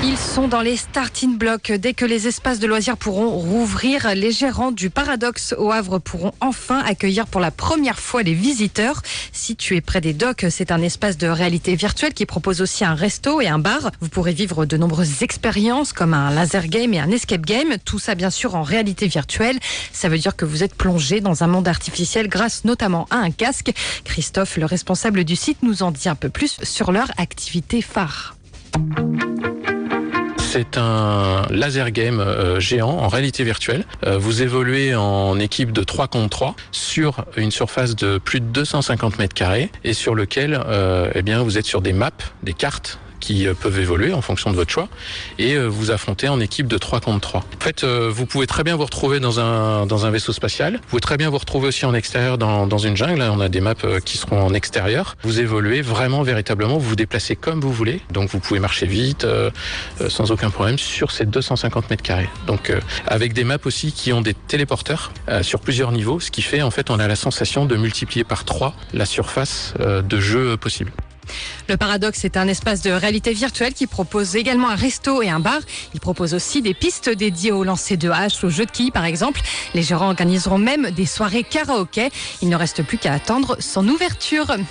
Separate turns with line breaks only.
Ils sont dans les starting blocks. Dès que les espaces de loisirs pourront rouvrir, les gérants du Paradoxe au Havre pourront enfin accueillir pour la première fois les visiteurs. Situé près des docks, c'est un espace de réalité virtuelle qui propose aussi un resto et un bar. Vous pourrez vivre de nombreuses expériences comme un laser game et un escape game. Tout ça bien sûr en réalité virtuelle. Ça veut dire que vous êtes plongé dans un monde artificiel grâce notamment à un casque. Christophe, le responsable du site, nous en dit un peu plus sur leur activité phare.
C'est un laser game géant en réalité virtuelle. Vous évoluez en équipe de 3 contre 3 sur une surface de plus de 250 mètres carrés et sur lequel vous êtes sur des maps, des cartes qui peuvent évoluer en fonction de votre choix et vous affrontez en équipe de 3 contre 3. En fait, vous pouvez très bien vous retrouver dans un vaisseau spatial. Vous pouvez très bien vous retrouver aussi en extérieur dans une jungle. Là, on a des maps qui seront en extérieur. Vous évoluez vraiment, véritablement, vous vous déplacez comme vous voulez. Donc, vous pouvez marcher vite, sans aucun problème, sur ces 250 mètres carrés. Donc, avec des maps aussi qui ont des téléporteurs sur plusieurs niveaux, ce qui fait, en fait, on a la sensation de multiplier par 3 la surface de jeu possible.
Le Paradoxe est un espace de réalité virtuelle qui propose également un resto et un bar. Il propose aussi des pistes dédiées au lancer de hache, aux jeux de quilles par exemple. Les gérants organiseront même des soirées karaoké. Il ne reste plus qu'à attendre son ouverture.